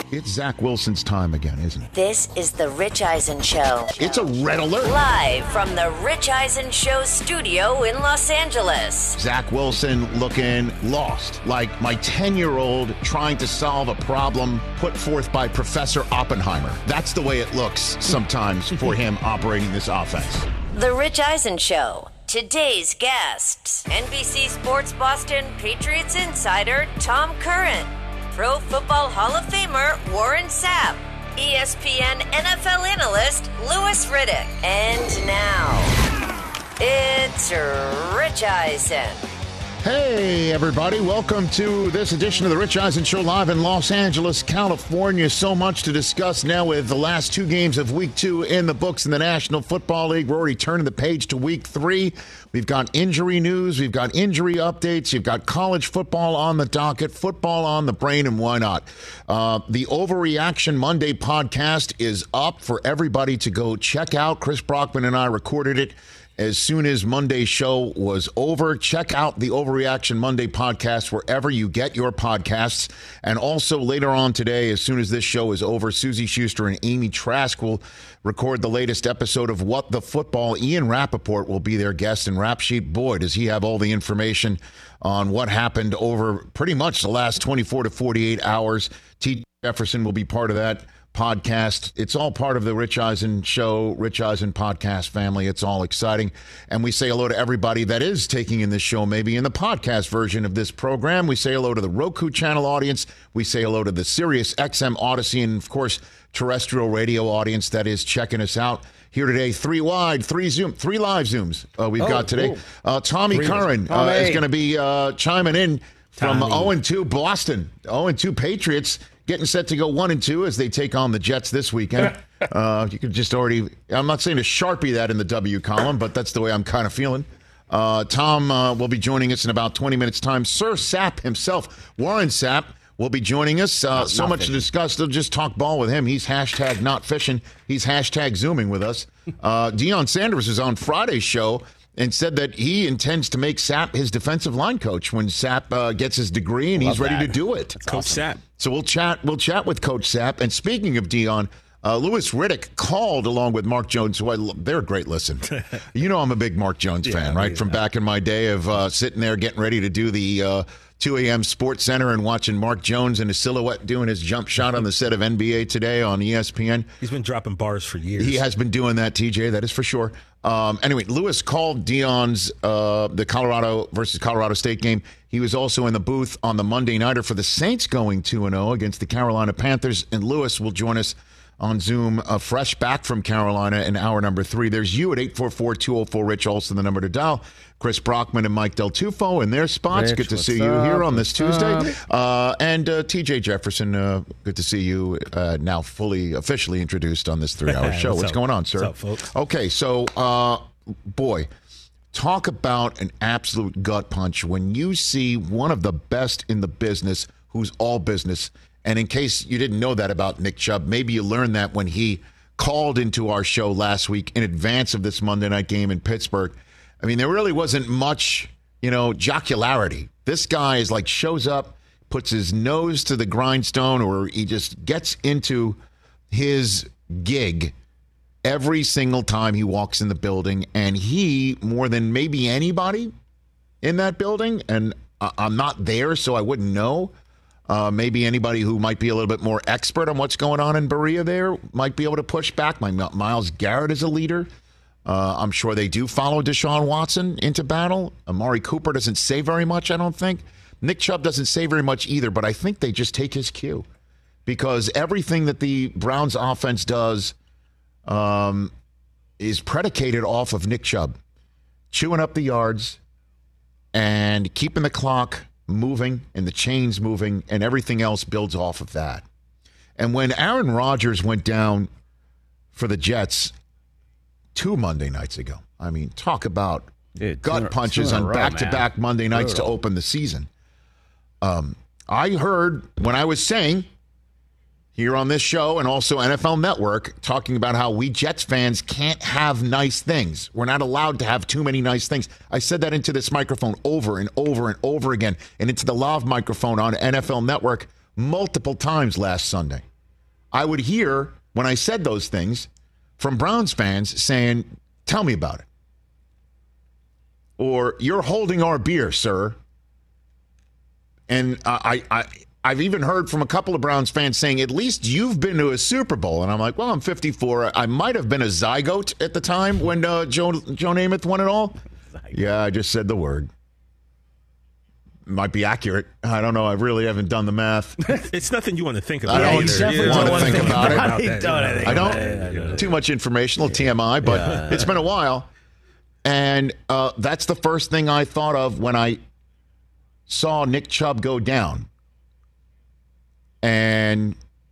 It's Zach Wilson's time again, isn't it? This is the Rich Eisen Show. It's a red alert. Live from the Rich Eisen Show studio in Los Angeles. Zach Wilson looking lost, like my 10-year-old trying to solve a problem put forth by Professor Oppenheimer. That's the way it looks sometimes for him operating this offense. The Rich Eisen Show. Today's guests, NBC Sports Boston Patriots insider Tom Curran, Pro Football Hall of Famer Warren Sapp, ESPN NFL analyst Louis Riddick. And now, it's Rich Eisen. Hey, everybody. Welcome to this edition of the Rich Eisen Show live in Los Angeles, California. So much to discuss now with the last two games of Week 2 in the books in the National Football League. We're already turning the page to Week 3. We've got injury news. We've got injury updates. You've got college football on the docket, football on the brain, and why not? The Overreaction Monday podcast is up for everybody to go check out. Chris Brockman and I recorded it as soon as Monday's show was over. Check out the Overreaction Monday podcast wherever you get your podcasts. And also later on today, as soon as this show is over, Susie Schuster and Amy Trask will record the latest episode of What the Football. Ian Rappaport will be their guest in Rap Sheet. Boy, does he have all the information on what happened over pretty much the last 24 to 48 hours. T. Jefferson will be part of that podcast. It's all part of the Rich Eisen Show, Rich Eisen podcast family. It's all exciting. And we say hello to everybody that is taking in this show, maybe in the podcast version of this program. We say hello to the Roku channel audience. We say hello to the Sirius XM Odyssey and, of course, terrestrial radio audience that is checking us out. Here today, three live Zooms we've got today. Tommy Curran is going to be chiming in from 0-2 Boston, 0-2 Patriots, getting set to go 1-2 as they take on the Jets this weekend. You could just already, I'm not saying to Sharpie that in the W column, but that's the way I'm kind of feeling. Tom will be joining us in about 20 minutes' time. Sir Sapp himself, Warren Sapp, will be joining us. So much to discuss. They'll just talk ball with him. He's hashtag not fishing. He's hashtag Zooming with us. Deion Sanders was on Friday's show and said that he intends to make Sapp his defensive line coach when Sapp gets his degree and he's ready to do it. Coach Sapp. So we'll chat with Coach Sapp. And speaking of Deion, Louis Riddick called along with Mark Jones, who they're a great listen. You know I'm a big Mark Jones fan, right? From back in my day of sitting there getting ready to do the 2 a.m. Sports Center and watching Mark Jones in his silhouette doing his jump shot on the set of NBA Today on ESPN. He's been dropping bars for years. He has been doing that, TJ, that is for sure. Anyway, Louis called Deion's the Colorado versus Colorado State game. He was also in the booth on the Monday Nighter for the Saints going 2-0 against the Carolina Panthers. And Louis will join us on Zoom, fresh back from Carolina in hour number 3. There's you at 844-204-RICH, also the number to dial. Chris Brockman and Mike Del Tufo in their spots. Good to see you here on this Tuesday. And TJ Jefferson, good to see you now officially introduced on this 3-hour show. What's going on, sir? What's up, folks? Okay, so, boy, talk about an absolute gut punch when you see one of the best in the business who's all business. And in case you didn't know that about Nick Chubb, maybe you learned that when he called into our show last week in advance of this Monday night game in Pittsburgh. I mean, there really wasn't much, jocularity. This guy is like shows up, puts his nose to the grindstone, or he just gets into his gig every single time he walks in the building. And he, more than maybe anybody in that building, and I'm not there, so I wouldn't know. Maybe anybody who might be a little bit more expert on what's going on in Berea there might be able to push back. Myles Garrett is a leader. I'm sure they do follow Deshaun Watson into battle. Amari Cooper doesn't say very much, I don't think. Nick Chubb doesn't say very much either, but I think they just take his cue. Because everything that the Browns offense does is predicated off of Nick Chubb. Chewing up the yards and keeping the clock moving and the chains moving, and everything else builds off of that. And when Aaron Rodgers went down for the Jets 2 Monday nights ago, I mean, talk about gut punches on back-to-back Monday nights to open the season. I heard when I was saying here on this show and also NFL Network talking about how we Jets fans can't have nice things. We're not allowed to have too many nice things. I said that into this microphone over and over and over again, and into the lav microphone on NFL Network multiple times last Sunday. I would hear, when I said those things, from Browns fans saying, tell me about it. Or, you're holding our beer, sir. And I've even heard from a couple of Browns fans saying, at least you've been to a Super Bowl. And I'm like, well, I'm 54. I might have been a zygote at the time when Joe Namath won it all. Yeah, I just said the word. Might be accurate. I don't know. I really haven't done the math. It's nothing you want to think about. I don't definitely want to think about it. I don't. Too much informational, TMI, but it's been a while. And that's the first thing I thought of when I saw Nick Chubb go down. And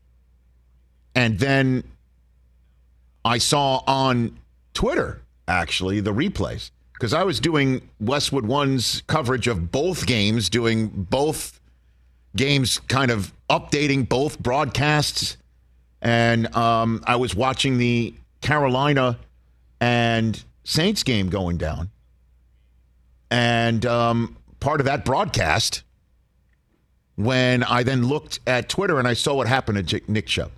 then I saw on Twitter, actually, the replays. Because I was doing Westwood One's coverage of both games, doing both games, kind of updating both broadcasts. And I was watching the Carolina and Saints game going down. And part of that broadcast, when I then looked at Twitter and I saw what happened to Nick Chubb.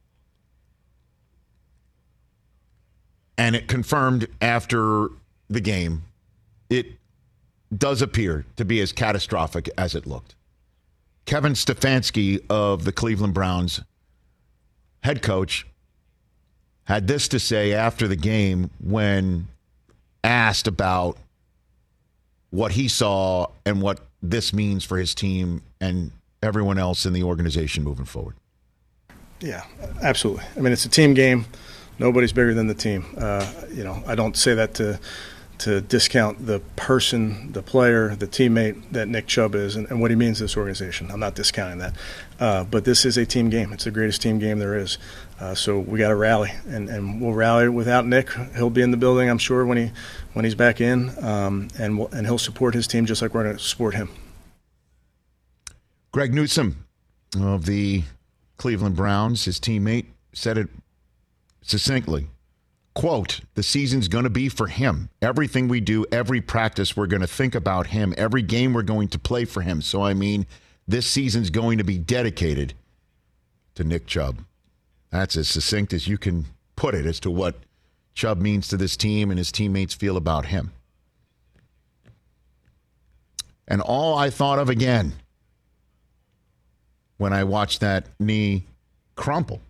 And it confirmed after the game, it does appear to be as catastrophic as it looked. Kevin Stefanski of the Cleveland Browns, head coach, had this to say after the game when asked about what he saw and what this means for his team and everyone else in the organization moving forward. Yeah, absolutely. I mean, it's a team game. Nobody's bigger than the team. I don't say that to discount the person, the player, the teammate that Nick Chubb is and what he means to this organization. I'm not discounting that. But this is a team game. It's the greatest team game there is. So we got to rally, and we'll rally without Nick. He'll be in the building, I'm sure, when he's back in, and he'll support his team just like we're going to support him. Greg Newsome of the Cleveland Browns, his teammate, said it succinctly. Quote, the season's going to be for him. Everything we do, every practice, we're going to think about him. Every game we're going to play for him. So, I mean, this season's going to be dedicated to Nick Chubb. That's as succinct as you can put it as to what Chubb means to this team and his teammates feel about him. And all I thought of again when I watched that knee crumple,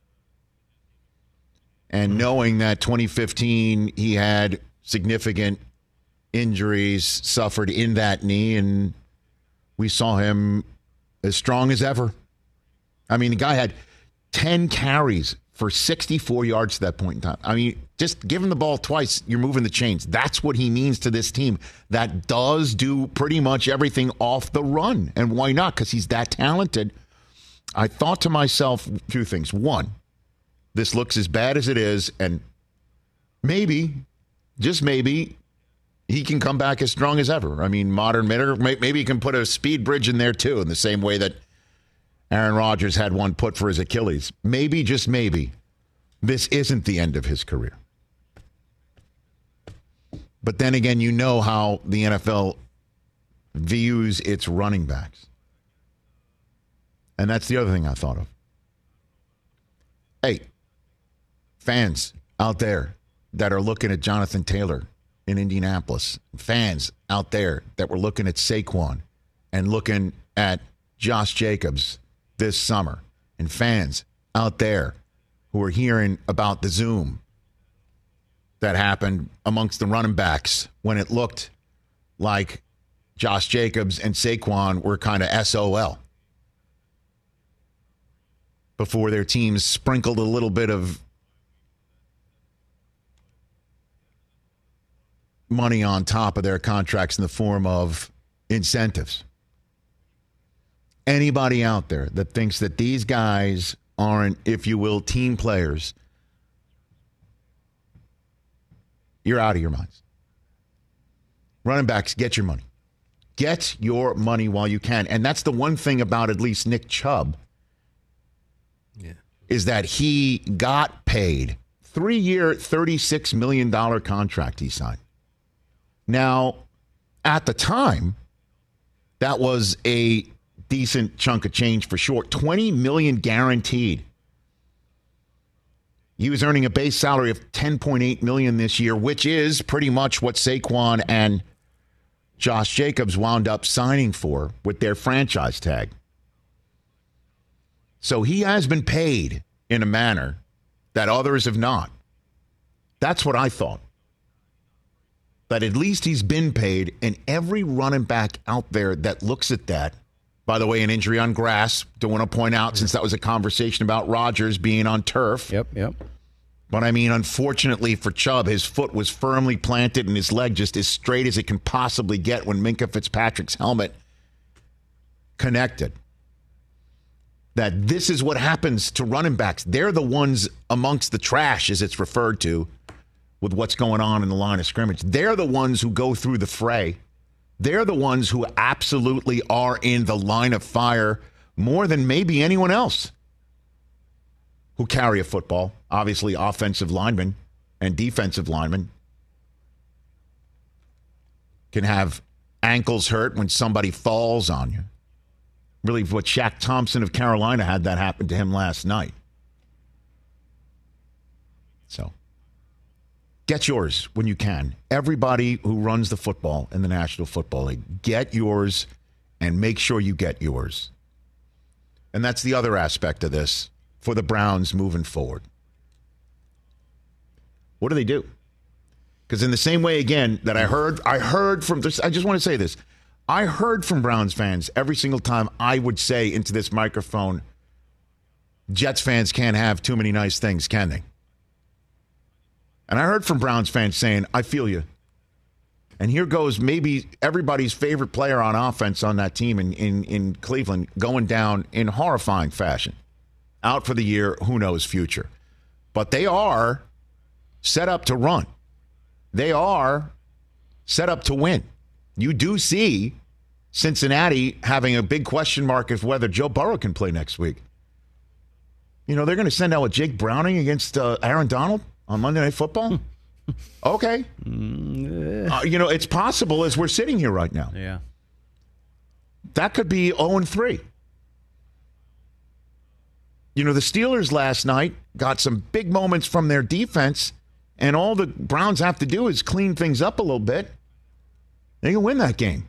and knowing that 2015 he had significant injuries suffered in that knee, and we saw him as strong as ever. I mean, the guy had 10 carries for 64 yards at that point in time. I mean, just give him the ball twice, you're moving the chains. That's what he means to this team that does do pretty much everything off the run. And why not? Because he's that talented. I thought to myself two things. One, this looks as bad as it is, and maybe, just maybe, he can come back as strong as ever. I mean, modern minute, maybe he can put a speed bridge in there too, in the same way that Aaron Rodgers had one put for his Achilles. Maybe, just maybe, this isn't the end of his career. But then again, you know how the NFL views its running backs. And that's the other thing I thought of. Hey, fans out there that are looking at Jonathan Taylor in Indianapolis, fans out there that were looking at Saquon and looking at Josh Jacobs this summer, and fans out there who are hearing about the Zoom that happened amongst the running backs when it looked like Josh Jacobs and Saquon were kind of SOL before their teams sprinkled a little bit of money on top of their contracts in the form of incentives. Anybody out there that thinks that these guys aren't, if you will, team players, you're out of your minds. Running backs, get your money. Get your money while you can. And that's the one thing about at least Nick Chubb, is that he got paid. 3-year, $36 million contract he signed. Now, at the time, that was a decent chunk of change for sure. $20 million guaranteed He was earning a base salary of $10.8 million this year, which is pretty much what Saquon and Josh Jacobs wound up signing for with their franchise tag. So he has been paid in a manner that others have not. That's what I thought. That at least he's been paid, and every running back out there that looks at that, by the way, an injury on grass, don't want to point out since that was a conversation about Rodgers being on turf. Yep. But I mean, unfortunately for Chubb, his foot was firmly planted and his leg just as straight as it can possibly get when Minkah Fitzpatrick's helmet connected. That this is what happens to running backs. They're the ones amongst the trash, as it's referred to, with what's going on in the line of scrimmage. They're the ones who go through the fray. They're the ones who absolutely are in the line of fire more than maybe anyone else who carry a football. Obviously, offensive linemen and defensive linemen can have ankles hurt when somebody falls on you. Really, what Shaq Thompson of Carolina had that happen to him last night. So, get yours when you can. Everybody who runs the football in the National Football League, get yours and make sure you get yours. And that's the other aspect of this for the Browns moving forward. What do they do? Because in the same way, again, that I heard from this, I just want to say this. I heard from Browns fans every single time I would say into this microphone, Jets fans can't have too many nice things, can they? And I heard from Browns fans saying, I feel you. And here goes maybe everybody's favorite player on offense on that team in Cleveland going down in horrifying fashion. Out for the year, who knows future. But they are set up to run. They are set up to win. You do see Cincinnati having a big question mark of whether Joe Burrow can play next week. You know, they're going to send out with Jake Browning against Aaron Donald on Monday Night Football? Okay. You know, it's possible as we're sitting here right now. Yeah. That could be 0-3. You know, the Steelers last night got some big moments from their defense, and all the Browns have to do is clean things up a little bit. They can win that game.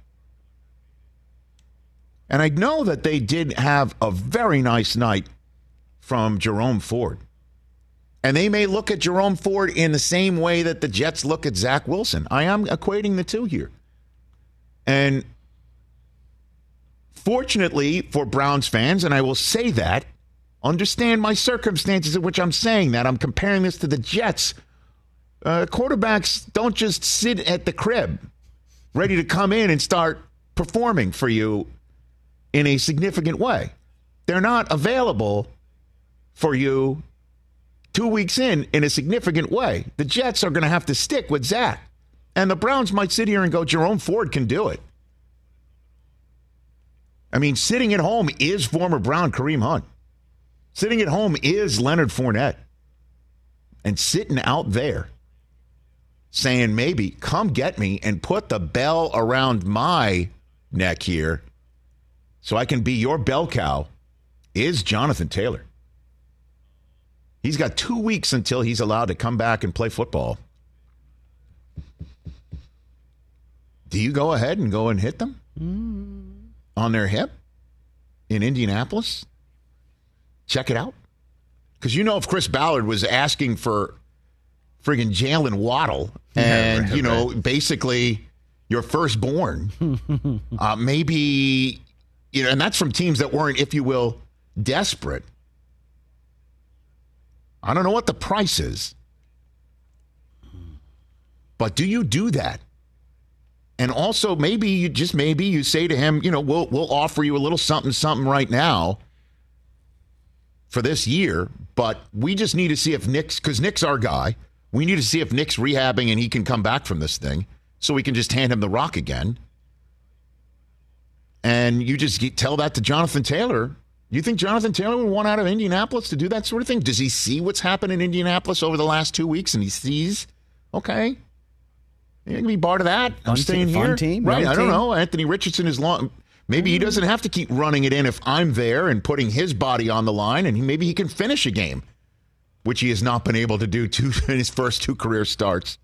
And I know that they did have a very nice night from Jerome Ford. And they may look at Jerome Ford in the same way that the Jets look at Zach Wilson. I am equating the two here. And fortunately for Browns fans, and I will say that, understand my circumstances in which I'm saying that. I'm comparing this to the Jets. Quarterbacks don't just sit at the crib ready to come in and start performing for you in a significant way. They're not available for you 2 weeks in a significant way. The Jets are going to have to stick with Zach. And the Browns might sit here and go, Jerome Ford can do it. I mean, sitting at home is former Brown Kareem Hunt. Sitting at home is Leonard Fournette. And sitting out there saying, maybe, come get me and put the bell around my neck here so I can be your bell cow, is Jonathan Taylor. He's got 2 weeks until he's allowed to come back and play football. Do you go ahead and go and hit them on their hip in Indianapolis? Check it out. Because you know if Chris Ballard was asking for friggin' Jalen Waddle and, you know, basically your firstborn, maybe, you know, and that's from teams that weren't, if you will, desperate. I don't know what the price is, but do you do that? And also, maybe you say to him, you know, we'll offer you a little something right now for this year, but we just need to see if because Nick's our guy. We need to see if Nick's rehabbing and he can come back from this thing so we can just hand him the rock again. And you just tell that to Jonathan Taylor. You think Jonathan Taylor would want out of Indianapolis to do that sort of thing? Does he see what's happened in Indianapolis over the last 2 weeks and he sees, okay, you can be part of that. I'm staying here. Fun team. Right, I don't know. Anthony Richardson is long. Maybe he doesn't have to keep running it in if I'm there and putting his body on the line, and maybe he can finish a game which he has not been able to do in his first 2 career starts.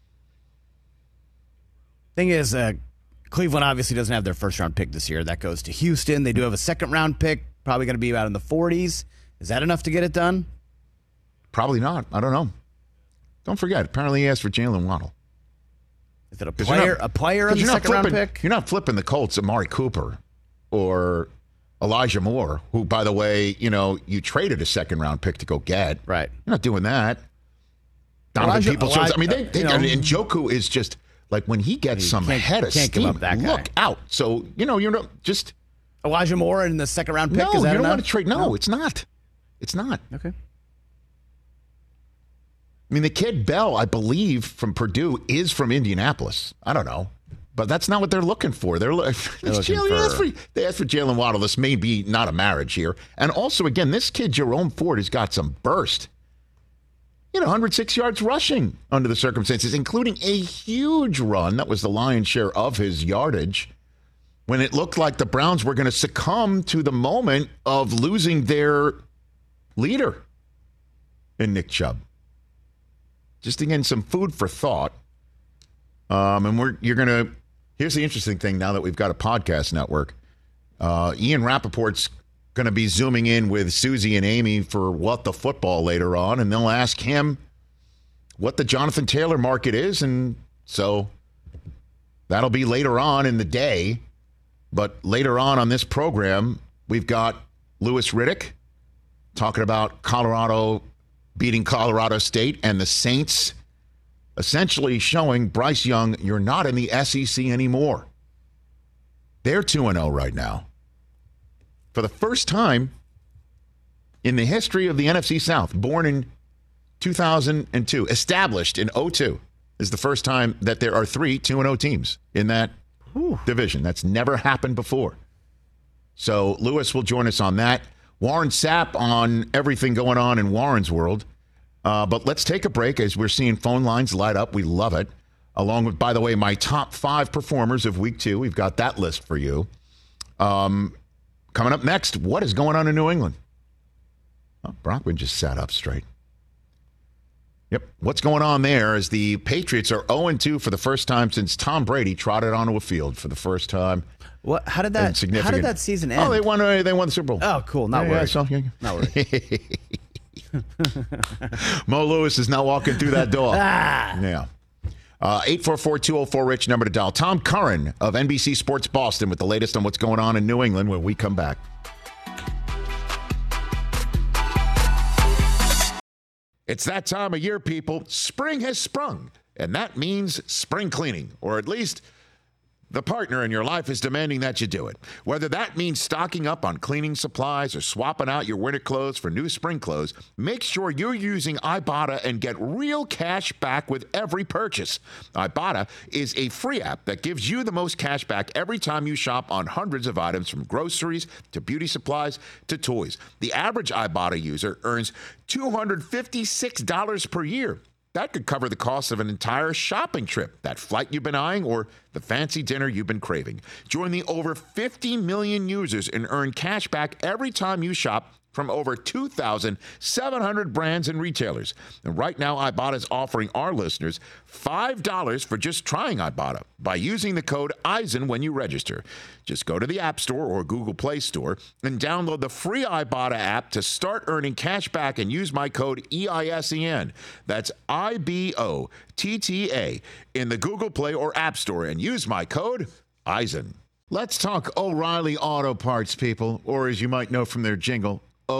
Thing is, Cleveland obviously doesn't have their first-round pick this year. That goes to Houston. They do have a second-round pick, probably going to be about in the 40s. Is that enough to get it done? Probably not. I don't know. Don't forget, apparently he asked for Jalen Waddle. Is it a player on the second-round pick? You're not flipping the Colts Amari Cooper or Elijah Moore, who, by the way, you traded a second-round pick to go get. Right. You're not doing that. Donovan Peoples-Jones. I mean, and Njoku is just... Like, when he gets some head of steam, look out. So, you're not just... Elijah Moore in the second-round pick, no, is that you don't enough? want to trade. No, it's not. It's not. Okay. I mean, the kid Bell, I believe, from Purdue, is from Indianapolis. I don't know. But that's not what they're looking for. They asked for Jalen Waddle. This may be not a marriage here. And also, again, this kid, Jerome Ford, has got some burst. 106 yards rushing under the circumstances, including a huge run. That was the lion's share of his yardage when it looked like the Browns were going to succumb to the moment of losing their leader in Nick Chubb. Just again, some food for thought. Here's the interesting thing now that we've got a podcast network. Ian Rappaport's going to be zooming in with Susie and Amy for What the Football later on, and they'll ask him what the Jonathan Taylor market is, and so that'll be later on in the day. But later on this program, we've got Louis Riddick talking about Colorado beating Colorado State and the Saints essentially showing Bryce Young, you're not in the SEC anymore. They're 2-0 right now. For the first time in the history of the NFC South, born in 2002, established in 2002, is the first time that there are 3 2-0 teams in that division. That's never happened before. So Lewis will join us on that. Warren Sapp on everything going on in Warren's world. But let's take a break as we're seeing phone lines light up. We love it. Along with, by the way, my top 5 performers of week 2. We've got that list for you. Coming up next, what is going on in New England? Oh, Brockman just sat up straight. Yep. What's going on there is the Patriots are 0-2 for the first time since Tom Brady trotted onto a field for the first time. What? How did that season end? Oh, they won the Super Bowl. Oh, cool. Not worried. Not worried. Mo Lewis is now walking through that door. Yeah. 844-204-RICH, number to dial. Tom Curran of NBC Sports Boston with the latest on what's going on in New England when we come back. It's that time of year, people. Spring has sprung, and that means spring cleaning, or at least the partner in your life is demanding that you do it. Whether that means stocking up on cleaning supplies or swapping out your winter clothes for new spring clothes, make sure you're using Ibotta and get real cash back with every purchase. Ibotta is a free app that gives you the most cash back every time you shop on hundreds of items, from groceries to beauty supplies to toys. The average Ibotta user earns $256 per year. That could cover the cost of an entire shopping trip, that flight you've been eyeing, or the fancy dinner you've been craving. Join the over 50 million users and earn cash back every time you shop from over 2,700 brands and retailers. And right now, Ibotta is offering our listeners $5 for just trying Ibotta by using the code EISEN when you register. Just go to the App Store or Google Play Store and download the free Ibotta app to start earning cash back and use my code EISEN. That's IBOTTA in the Google Play or App Store and use my code EISEN. Let's talk O'Reilly Auto Parts, people, or as you might know from their jingle,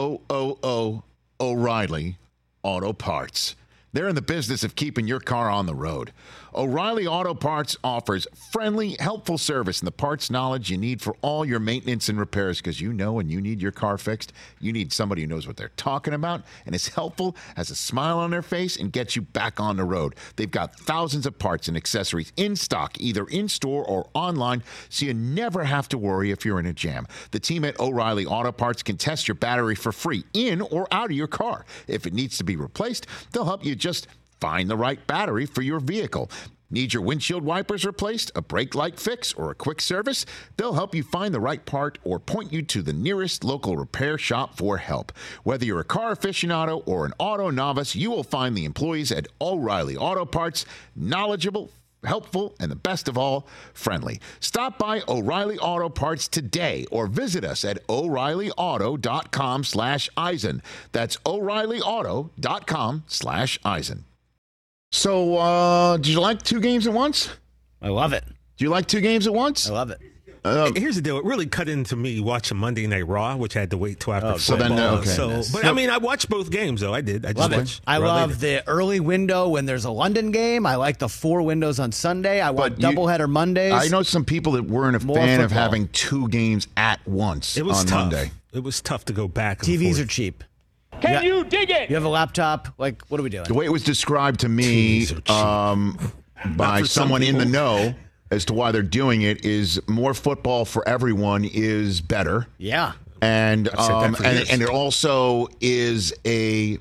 O'Reilly Auto Parts. They're in the business of keeping your car on the road. O'Reilly Auto Parts offers friendly, helpful service and the parts knowledge you need for all your maintenance and repairs, because you know when you need your car fixed, you need somebody who knows what they're talking about and is helpful, has a smile on their face, and gets you back on the road. They've got thousands of parts and accessories in stock, either in-store or online, so you never have to worry if you're in a jam. The team at O'Reilly Auto Parts can test your battery for free in or out of your car. If it needs to be replaced, they'll help you just find the right battery for your vehicle. Need your windshield wipers replaced, a brake light fix, or a quick service? They'll help you find the right part or point you to the nearest local repair shop for help. Whether you're a car aficionado or an auto novice, you will find the employees at O'Reilly Auto Parts knowledgeable, helpful, and the best of all, friendly. Stop by O'Reilly Auto Parts today or visit us at O'ReillyAuto.com/Eisen. That's O'ReillyAuto.com/Eisen. So, did you like 2 games at once? I love it. Do you like 2 games at once? I love it. Here's the deal. It really cut into me watching Monday Night Raw, which I had to wait till after football. Okay. I mean, I watched both games, though. I did. I just Love it. watched I Raw love later. the early window when there's a London game. I like the 4 windows on Sunday. I want doubleheader Mondays. I know some people that weren't a fan of having 2 games at once It was on tough. Monday. It was tough to go back and TVs forth. are cheap. Can you dig it? You have a laptop. Like, what are we doing? The way it was described to me TVs are cheap. by for some someone in the people. know as to why they're doing it is more football for everyone is better. Yeah. And I've said that for years. and it also is a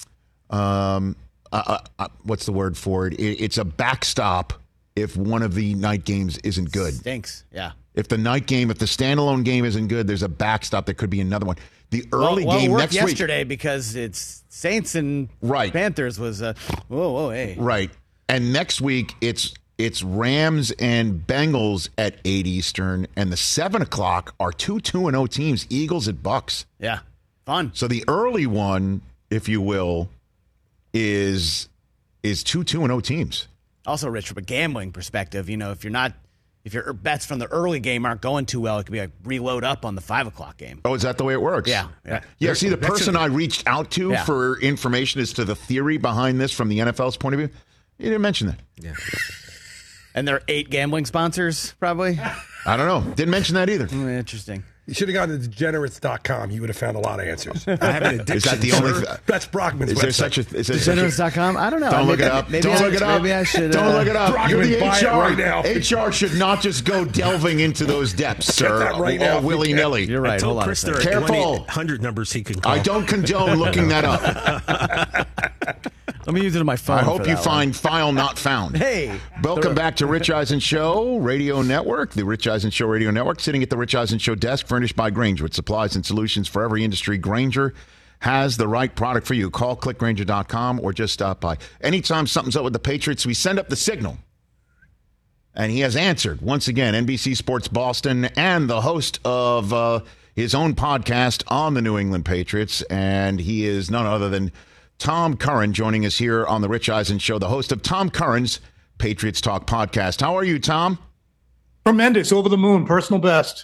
what's the word for it? It's a backstop if one of the night games isn't good. Stinks. Yeah. If the standalone game isn't good, there's a backstop. There could be another one. The early game it worked next yesterday because it's Saints and Right. Panthers was whoa, hey. Right. And next week it's Rams and Bengals at 8 Eastern, and the 7 o'clock are 2-0 teams, Eagles at Bucks. Yeah. Fun. So the early one, if you will, is 2-0 teams. Also, Rich, from a gambling perspective, if your bets from the early game aren't going too well, it could be like reload up on the 5 o'clock game. Oh, is that the way it works? Yeah. Yeah, see, the person I reached out to Yeah. for information as to the theory behind this from the NFL's point of view, you didn't mention that. Yeah. And there are 8 gambling sponsors, probably. I don't know. Didn't mention that either. Interesting. You should have gone to degenerates.com. You would have found a lot of answers. I have an addiction. Is that the only? That's Brockman's Is there website. such a? Is there Degenerates.com? I don't know. Don't look maybe, it up. Maybe Don't look it up. Maybe I should. Don't look it up. You're Brockman, the buy it HR right now. HR should not just go delving into those depths, sir. that right now. All willy nilly. You're I right. Hold told on. Chris a there second. are Careful. 100 numbers he can call. I don't condone looking that up. Let me use it on my phone. I hope for you that find file not found. Hey. Welcome back to Rich Eisen Show Radio Network, the Rich Eisen Show Radio Network, sitting at the Rich Eisen Show desk, furnished by Grainger with supplies and solutions for every industry. Grainger has the right product for you. Call clickgrainger.com or just stop by. Anytime something's up with the Patriots, we send up the signal. And he has answered once again. NBC Sports Boston and the host of his own podcast on the New England Patriots. And he is none other than Tom Curran, joining us here on the Rich Eisen Show, the host of Tom Curran's Patriots Talk podcast. How are you, Tom? Tremendous, over the moon, personal best.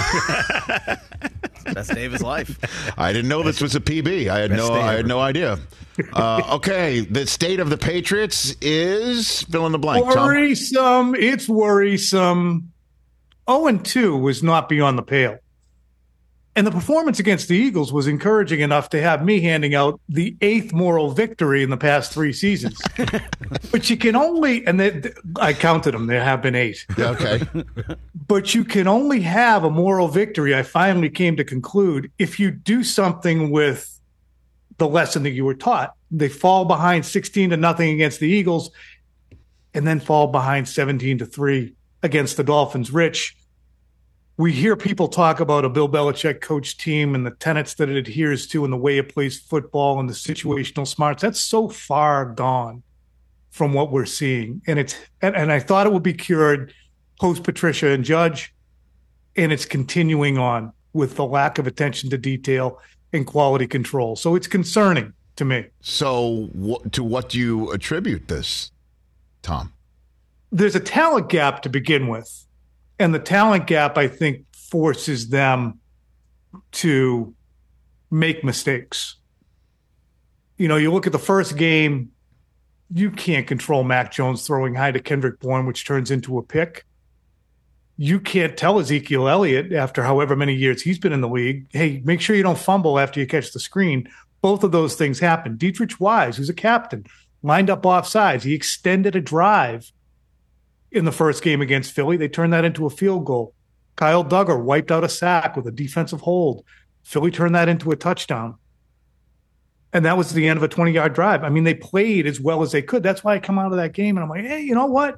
Best day of his life. I didn't know this was a PB. I had no idea. Okay, the state of the Patriots is fill in the blank. Tom. Worrisome. It's worrisome. 0-2 was not beyond the pale. And the performance against the Eagles was encouraging enough to have me handing out the 8th moral victory in the past 3 seasons. But you can only, and I counted them, there have been 8. Yeah, okay. But you can only have a moral victory, I finally came to conclude, if you do something with the lesson that you were taught. They fall behind 16-0 against the Eagles and then fall behind 17-3 against the Dolphins. Rich, we hear people talk about a Bill Belichick coach team and the tenets that it adheres to and the way it plays football and the situational smarts. That's so far gone from what we're seeing. And I thought it would be cured post Patricia and Judge, and it's continuing on with the lack of attention to detail and quality control. So it's concerning to me. So to what do you attribute this, Tom? There's a talent gap to begin with. And the talent gap, I think, forces them to make mistakes. You look at the first game, you can't control Mac Jones throwing high to Kendrick Bourne, which turns into a pick. You can't tell Ezekiel Elliott, after however many years he's been in the league, hey, make sure you don't fumble after you catch the screen. Both of those things happen. Dietrich Wise, who's a captain, lined up offsides. He extended a drive in the first game against Philly. They turned that into a field goal. Kyle Duggar wiped out a sack with a defensive hold. Philly turned that into a touchdown. And that was the end of a 20-yard drive. I mean, they played as well as they could. That's why I come out of that game and I'm like, hey, you know what?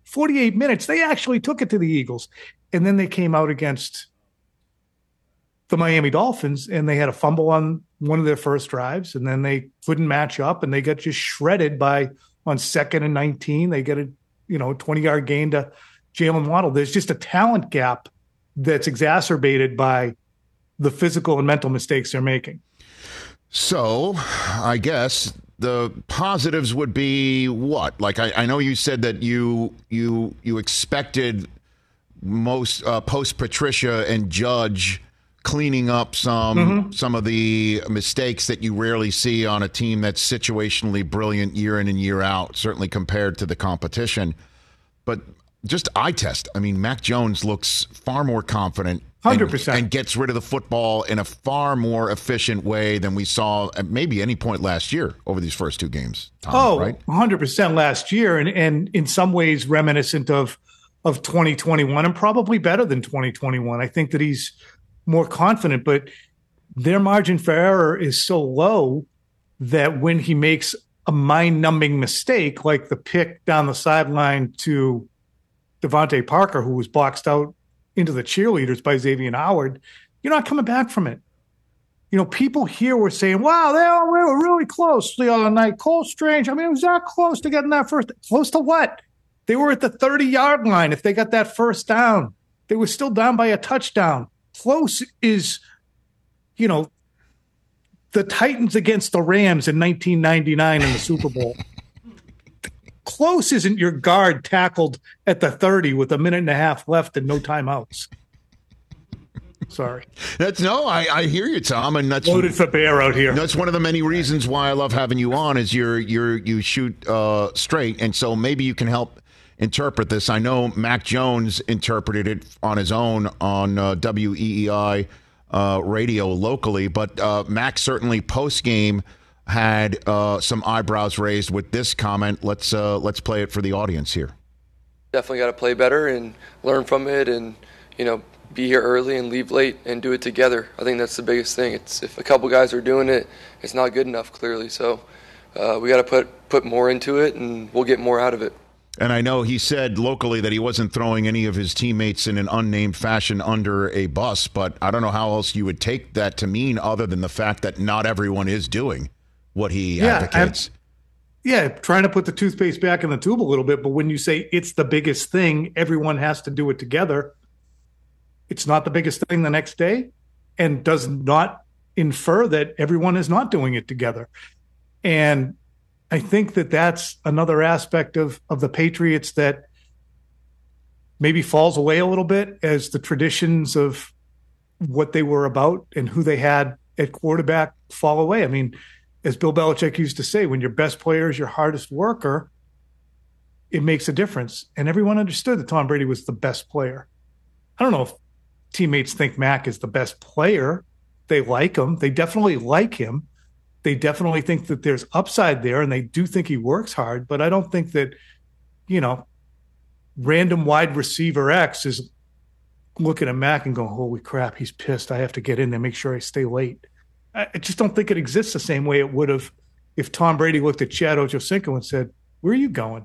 48 minutes, they actually took it to the Eagles. And then they came out against the Miami Dolphins, and they had a fumble on one of their first drives, and then they couldn't match up, and they got just shredded on 2nd and 19. They get a 20-yard gain to Jalen Waddle. There's just a talent gap that's exacerbated by the physical and mental mistakes they're making. So I guess the positives would be what? Like I know you said that you expected most post Patricia and Judge cleaning up some of the mistakes that you rarely see on a team that's situationally brilliant year in and year out, certainly compared to the competition. But just eye test. I mean, Mac Jones looks far more confident 100%. And gets rid of the football in a far more efficient way than we saw at maybe any point last year over these first 2 games. Tom, right? 100% last year, and in some ways reminiscent of 2021 and probably better than 2021. I think that he's more confident, but their margin for error is so low that when he makes a mind-numbing mistake, like the pick down the sideline to Devontae Parker, who was boxed out into the cheerleaders by Xavier Howard, you're not coming back from it. People here were saying, wow, we were really close the other night. Cole Strange, it was that close to getting that first. Close to what? They were at the 30-yard line. If they got that first down, they were still down by a touchdown. Close is, the Titans against the Rams in 1999 in the Super Bowl. Close isn't your guard tackled at the 30 with a minute and a half left and no timeouts. Sorry. I hear you, Tom, and that's loaded for bear out here. That's one of the many reasons why I love having you on. Is you shoot straight, and so maybe you can help interpret this. I know Mac Jones interpreted it on his own on WEEI radio locally, but Mac certainly post game had some eyebrows raised with this comment. Let's play it for the audience here. Definitely got to play better and learn from it, and be here early and leave late and do it together. I think that's the biggest thing. It's if a couple guys are doing it, it's not good enough clearly. So we got to put more into it, and we'll get more out of it. And I know he said locally that he wasn't throwing any of his teammates in an unnamed fashion under a bus, but I don't know how else you would take that to mean other than the fact that not everyone is doing what he advocates. Trying to put the toothpaste back in the tube a little bit, but when you say it's the biggest thing, everyone has to do it together. It's not the biggest thing the next day, and does not infer that everyone is not doing it together. And I think that that's another aspect of the Patriots that maybe falls away a little bit as the traditions of what they were about and who they had at quarterback fall away. I mean, as Bill Belichick used to say, when your best player is your hardest worker, it makes a difference. And everyone understood that Tom Brady was the best player. I don't know if teammates think Mac is the best player. They like him. They definitely like him. They definitely think that there's upside there, and they do think he works hard. But I don't think that, random wide receiver X is looking at Mac and going, holy crap, he's pissed. I have to get in there, make sure I stay late. I just don't think it exists the same way it would have if Tom Brady looked at Chad Ochocinco and said, where are you going?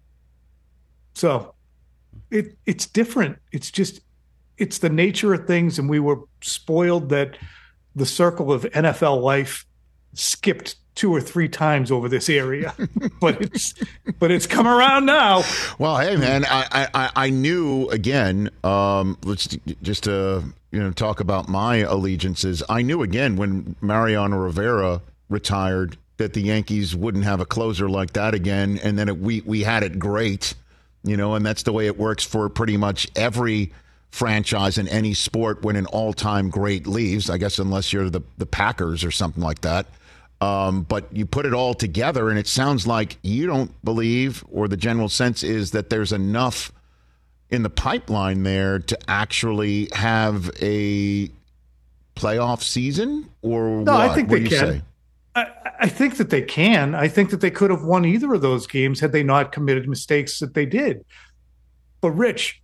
So it's different. It's the nature of things, and we were spoiled that the circle of NFL life skipped 2 or 3 times over this area, but it's come around now. Well, hey man, I knew again. Let's just talk about my allegiances. I knew again when Mariano Rivera retired that the Yankees wouldn't have a closer like that again, and then we had it great, and that's the way it works for pretty much every franchise in any sport when an all-time great leaves, I guess, unless you're the Packers or something like that. But you put it all together, and it sounds like you don't believe, or the general sense is that there's enough in the pipeline there to actually have a playoff season, or no, what? I think what they do you can. Say? I think that they can. I think that they could have won either of those games had they not committed mistakes that they did. But Rich,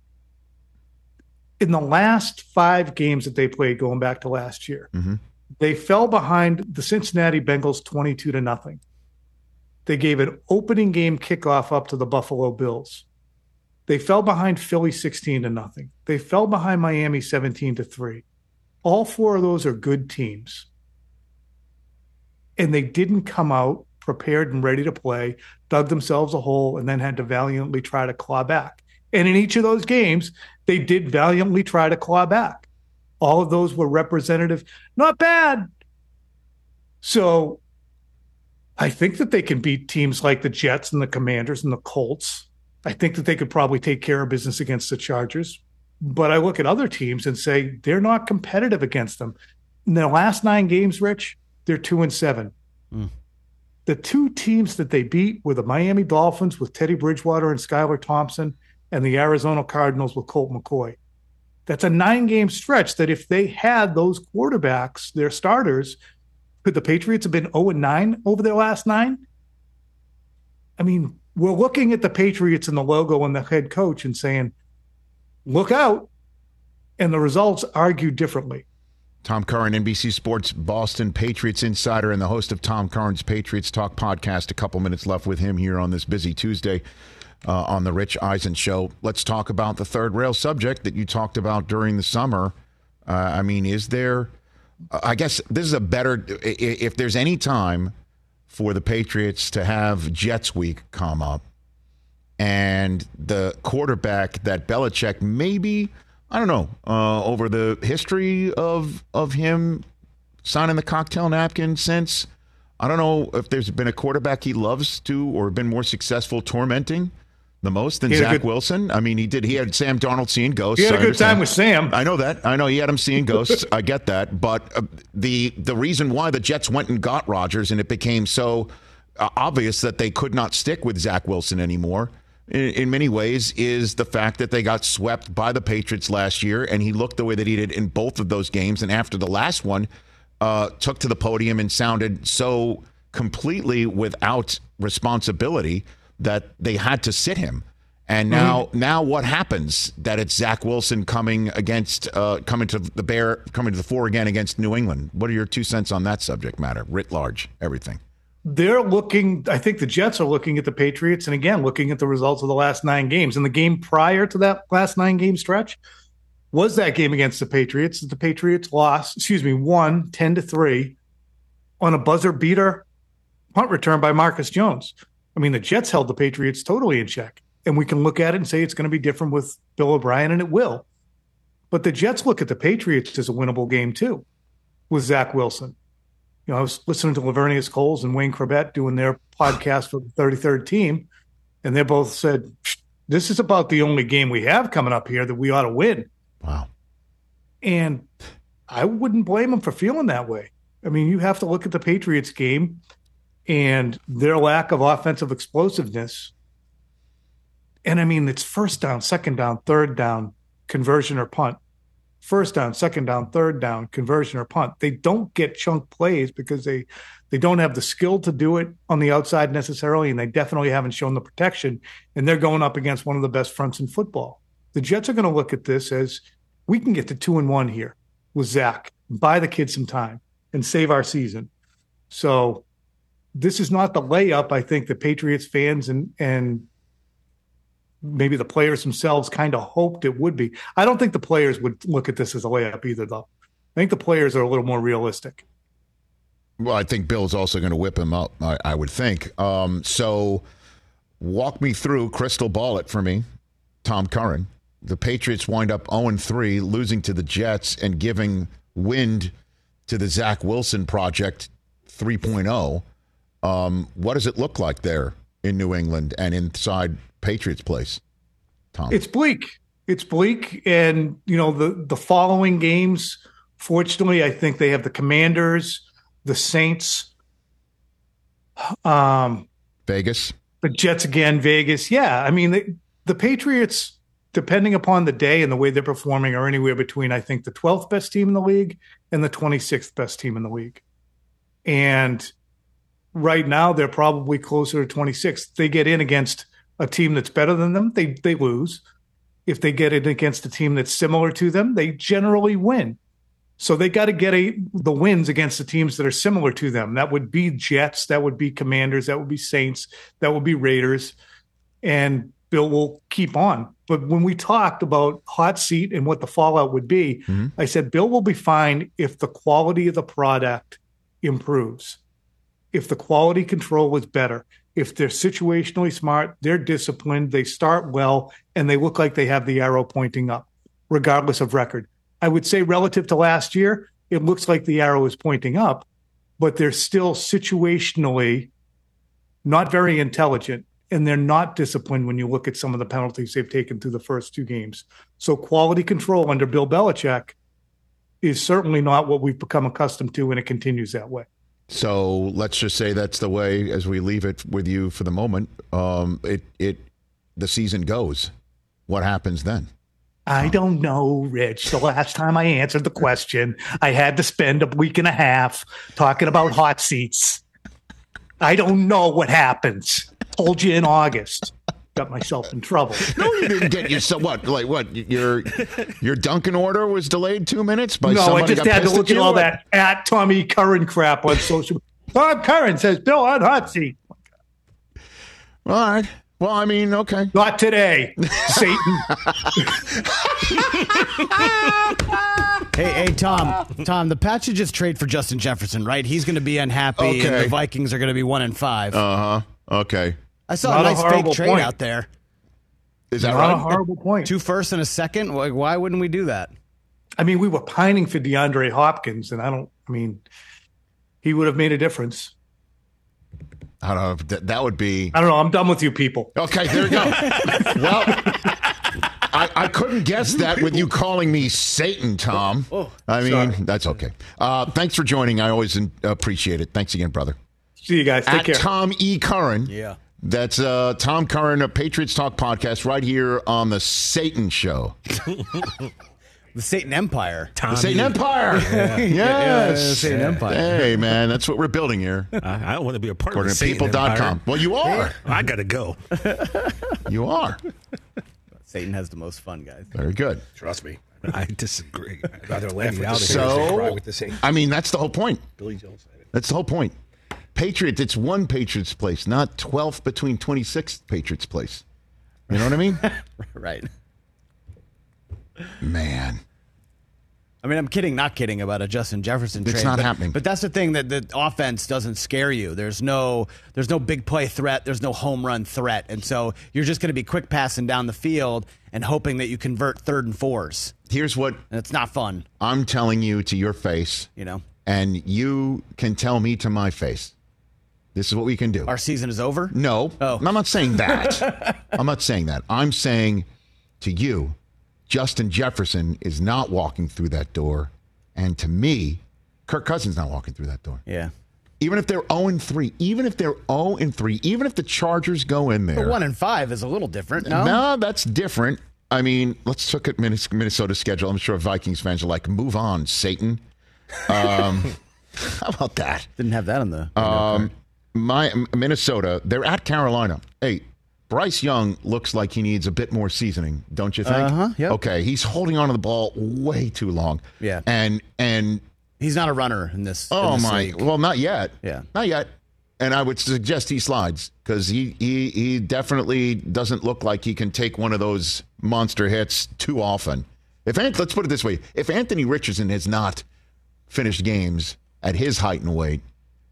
in the last 5 games that they played, going back to last year, they fell behind the Cincinnati Bengals 22-0. They gave an opening game kickoff up to the Buffalo Bills. They fell behind Philly 16-0. They fell behind Miami 17-3. All four of those are good teams. And they didn't come out prepared and ready to play, dug themselves a hole, and then had to valiantly try to claw back. And in each of those games, they did valiantly try to claw back. All of those were representative. Not bad. So I think that they can beat teams like the Jets and the Commanders and the Colts. I think that they could probably take care of business against the Chargers. But I look at other teams and say they're not competitive against them. In their last 9 games, Rich, they're 2-7. The 2 teams that they beat were the Miami Dolphins with Teddy Bridgewater and Skylar Thompson and the Arizona Cardinals with Colt McCoy. That's a 9-game stretch that if they had those quarterbacks, their starters, could the Patriots have been 0-9 over their last 9? I mean, we're looking at the Patriots and the logo and the head coach and saying, look out. And the results argue differently. Tom Curran, NBC Sports Boston Patriots insider and the host of Tom Curran's Patriots Talk podcast. A couple minutes left with him here on this busy Tuesday on the Rich Eisen Show. Let's talk about the third rail subject that you talked about during the summer. I mean, is there, I guess this is a better, if there's any time for the Patriots to have Jets week come up and the quarterback that Belichick maybe, I don't know, over the history of him signing the cocktail napkin since, I don't know if there's been a quarterback he loves to or been more successful tormenting the most than Zach Wilson. I mean, he had Sam Darnold seeing ghosts. He had a good time with Sam. I know that. I know he had him seeing ghosts. I get that. But the reason why the Jets went and got Rodgers and it became so obvious that they could not stick with Zach Wilson anymore in many ways is the fact that they got swept by the Patriots last year, and he looked the way that he did in both of those games. And after the last one, took to the podium and sounded so completely without responsibility that they had to sit him. And now what happens? That it's Zach Wilson coming to the fore again against New England. What are your 2 cents on that subject matter, writ large, everything? They're looking, I think the Jets are looking at the Patriots and again, looking at the results of the last 9 games. And the game prior to that last 9-game stretch was that game against the Patriots. The Patriots won 10-3 on a buzzer beater punt return by Marcus Jones. I mean, the Jets held the Patriots totally in check. And we can look at it and say it's going to be different with Bill O'Brien, and it will. But the Jets look at the Patriots as a winnable game, too, with Zach Wilson. You know, I was listening to Lavernius Coles and Wayne Corbett doing their podcast for the 33rd team, and they both said, this is about the only game we have coming up here that we ought to win. Wow. And I wouldn't blame them for feeling that way. I mean, you have to look at the Patriots game and their lack of offensive explosiveness. And I mean, it's first down, second down, third down, conversion or punt. First down, second down, third down, conversion or punt. They don't get chunk plays because they don't have the skill to do it on the outside necessarily, and they definitely haven't shown the protection, and they're going up against one of the best fronts in football. The Jets are going to look at this as we can get to 2-1 here with Zach, buy the kid some time, and save our season. So this is not the layup I think the Patriots fans and maybe the players themselves kind of hoped it would be. I don't think the players would look at this as a layup either, though. I think the players are a little more realistic. Well, I think Bill's also going to whip him up, I would think. So walk me through, crystal ball it for me, Tom Curran. The Patriots wind up 0-3, losing to the Jets and giving wind to the Zach Wilson Project 3.0. What does it look like there in New England and inside Patriots place, Tom? It's bleak. It's bleak. And, you know, the following games, fortunately, I think they have the Commanders, the Saints, Vegas, the Jets again, Vegas. Yeah. I mean, the Patriots, depending upon the day and the way they're performing, are anywhere between, I think, the 12th best team in the league and the 26th best team in the league. And right now, they're probably closer to 26th. They get in against a team that's better than them, they lose. If they get it against a team that's similar to them, they generally win. So they got to get the wins against the teams that are similar to them. That would be Jets, that would be Commanders, that would be Saints, that would be Raiders. And Bill will keep on. But when we talked about hot seat and what the fallout would be, I said Bill will be fine if the quality of the product improves, if the quality control is better, if they're situationally smart, they're disciplined, they start well, and they look like they have the arrow pointing up, regardless of record. I would say relative to last year, it looks like the arrow is pointing up, but they're still situationally not very intelligent, and they're not disciplined when you look at some of the penalties they've taken through the first 2 games. So quality control under Bill Belichick is certainly not what we've become accustomed to, and it continues that way. So let's just say that's the way, as we leave it with you for the moment, the season goes. What happens then? I don't know, Rich. The last time I answered the question, I had to spend a week and a half talking about hot seats. I don't know what happens. Told you in August. Got myself in trouble. No, you didn't get yourself. What? Your Dunkin' order was delayed 2 minutes by no, somebody I just got had to pissed look at at you? all that at Tommy Curran crap on social. Tom Curran says Bill on hot seat. All right. Well, I mean, okay. Not today, Satan. Hey, Tom, the Pats should just trade for Justin Jefferson, right? He's going to be unhappy, and the Vikings are going to be 1-5. Okay. I saw a nice fake trade out there. Is that Not right? a horrible point. 2 firsts and a second. Why wouldn't we do that? I mean, we were pining for DeAndre Hopkins, and he would have made a difference. I don't know. That would be. I don't know. I'm done with you people. Okay, there you go. Well, I couldn't guess that with you calling me Satan, Tom. I mean, that's okay. Thanks for joining. I always appreciate it. Thanks again, brother. See you guys. Take care. Tom E. Curran. Yeah. That's Tom Curran, a Patriots Talk podcast right here on the Satan Show. The Satan Empire. The Satan Empire. Yeah. Yes. The Satan Empire. Hey, man, that's what we're building here. I don't want to be a part According of to the Satan people.com. Empire. Well, you are. I got to go. You are. Satan has the most fun, guys. Very good. Trust me. I disagree. I'd rather laugh with the out of Saints here. than So- cry with the Saints. I mean, that's the whole point. Billy Joel said it. That's the whole point. Patriots, it's one Patriots place, not 12th between 26th Patriots place. You know what I mean? Right. Man. I mean, I'm kidding, not kidding about a Justin Jefferson trade. It's not happening. But that's the thing, that the offense doesn't scare you. There's no big play threat. There's no home run threat. And so you're just going to be quick passing down the field and hoping that you convert 3rd and 4s. Here's what And it's not fun, I'm telling you to your face, you know. and you can tell me to my face. This is what we can do. Our season is over? No, Oh. I'm not saying that. I'm not saying that. I'm saying to you, Justin Jefferson is not walking through that door. And to me, Kirk Cousins not walking through that door. Yeah. Even if they're 0-3, even if they're 0-3, even if the Chargers go in there. But 1-5 is a little different, no? No, that's different. I mean, let's look at Minnesota's schedule. I'm sure Vikings fans are like, move on, Satan. How about that? Didn't have that on the... Minnesota, they're at Carolina. Hey, Bryce Young looks like he needs a bit more seasoning, don't you think? Yep. Okay, he's holding on to the ball way too long. Yeah. And He's not a runner in this. oh in this my, league. well, not yet. Yeah. Not yet. And I would suggest he slides because he definitely doesn't look like he can take one of those monster hits too often. Let's put it this way: if Anthony Richardson has not finished games at his height and weight,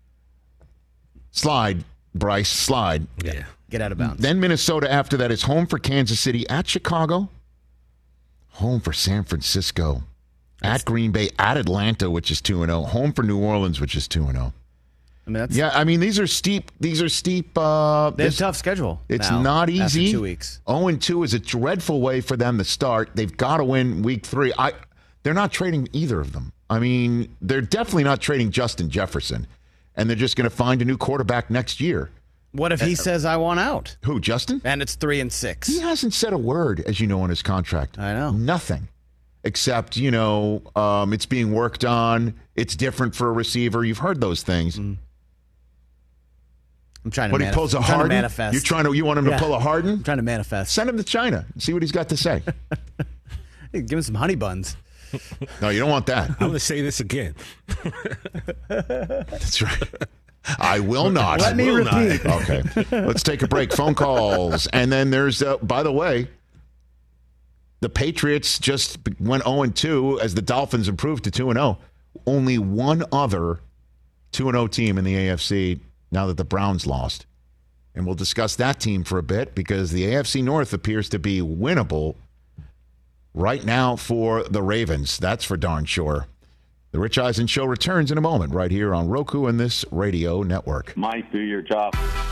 slide, Bryce, slide. Yeah. Get out of bounds. Then Minnesota after that is home for Kansas City, at Chicago, home for San Francisco, at Green Bay, at Atlanta, which is 2-0, home for New Orleans, which is 2-0. I mean, that's, Yeah, I mean these are steep. they have a tough schedule. It's now, not after easy. 2 weeks. 0-2 is a dreadful way for them to start. They've got to win week 3. They're not trading either of them. I mean, they're definitely not trading Justin Jefferson, and they're just going to find a new quarterback next year. What if he says, I want out? Who, Justin? And it's 3-6. He hasn't said a word, as you know, in his contract. I know. Nothing. Except, it's being worked on. It's different for a receiver. You've heard those things. I'm trying to, But he pulls a Harden. manifest. You want him to Yeah. pull a Harden? I'm trying to manifest. Send him to China and see what he's got to say. Hey, give him some honey buns. No, you don't want that. I'm going to say this again. That's right. I will not. Let me repeat. Okay. Let's take a break. Phone calls. And then there's, by the way, the Patriots just went 0-2 as the Dolphins improved to 2-0. Only one other 2-0 team in the AFC now that the Browns lost. And we'll discuss that team for a bit because the AFC North appears to be winnable right now for the Ravens. That's for darn sure. The Rich Eisen Show returns in a moment right here on Roku and this radio network. Might do your job.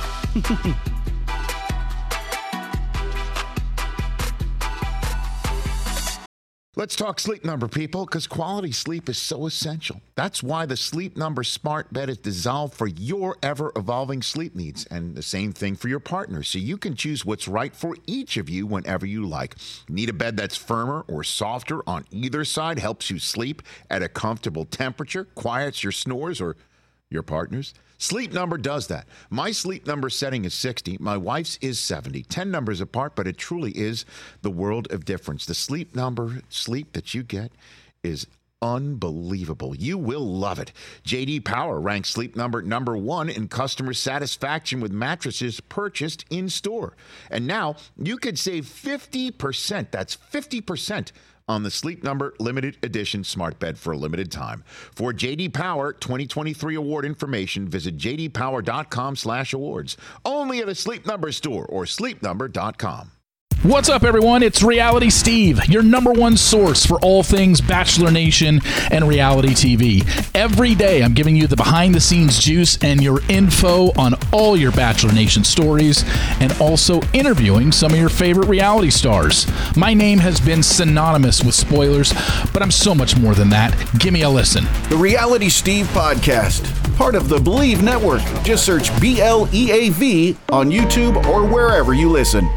Let's talk Sleep Number, people, because quality sleep is so essential. That's why the Sleep Number smart bed is designed for your ever-evolving sleep needs, and the same thing for your partner, so you can choose what's right for each of you whenever you like. Need a bed that's firmer or softer on either side, helps you sleep at a comfortable temperature, quiets your snores or your partner's? Sleep Number does that. My Sleep Number setting is 60. My wife's is 70. 10 numbers apart, but it truly is the world of difference. The Sleep Number sleep that you get is unbelievable. You will love it. J.D. Power ranks Sleep Number #1 in customer satisfaction with mattresses purchased in store. And now you could save 50%. That's 50% on the Sleep Number limited edition smart bed for a limited time. For J.D. Power 2023 award information, visit jdpower.com/awards. Only at a Sleep Number store or sleepnumber.com. What's up, everyone? It's Reality Steve, your #1 source for all things Bachelor Nation and reality TV. Every day, I'm giving you the behind-the-scenes juice and your info on all your Bachelor Nation stories, and also interviewing some of your favorite reality stars. My name has been synonymous with spoilers, but I'm so much more than that. Give me a listen. The Reality Steve Podcast, part of the Believe Network. Just search BLEAV on YouTube or wherever you listen.